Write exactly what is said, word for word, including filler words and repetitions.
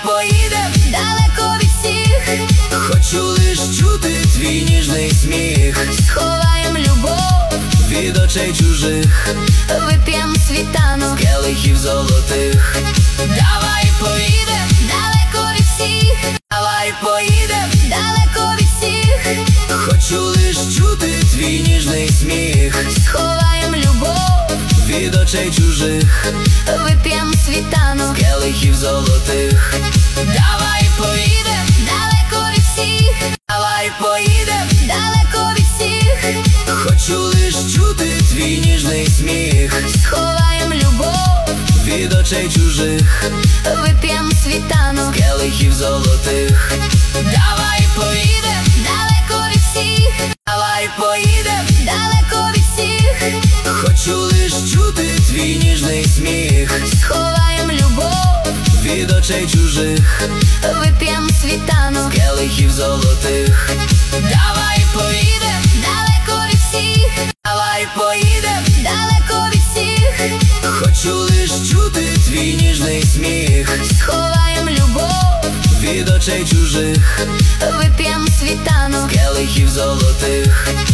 поїдем далеко від всіх. Хочу лиш чути твій ніжний сміх. Сховаєм любов від очей чужих, вип'єм світанок з келихів золотих. Давай поїдем далеко від всіх. Давай поїдем далеко від всіх. Хочу лиш чути твій ніжний сміх. Сховаєм любов від очей чужих, вип'єм світанок з келихів золотих. Давай поїдем далеко від всіх. Давай поїдем далеко від всіх. Хочу лиш чути твій ніжний сміх. Сховаєм любов від очей чужих, вип'єм світанок з келихів золотих. Давай поїдем далеко від всіх. Давай поїдем далеко від всіх. Хочу лиш чути твій ніжний сміх. Сховаєм любов від очей чужих, вип'єм світанок з келихів золотих. Давай поїдем далеко від всіх. Давай поїдем далеко від всіх. Хочу лиш чути твій ніжний сміх. Сховаєм любов від очей чужих, вип'єм світанок з келихів золотих.